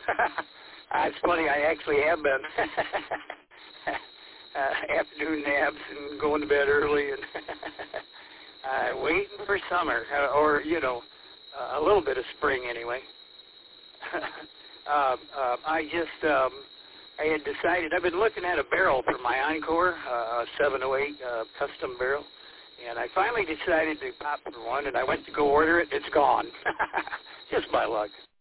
It's funny, I actually have been. Afternoon naps and going to bed early and waiting for summer, or, a little bit of spring anyway. I had decided, I've been looking at a barrel for my Encore, a 708 custom barrel, and I finally decided to pop for one, and I went to go order it. It's gone. Just by luck.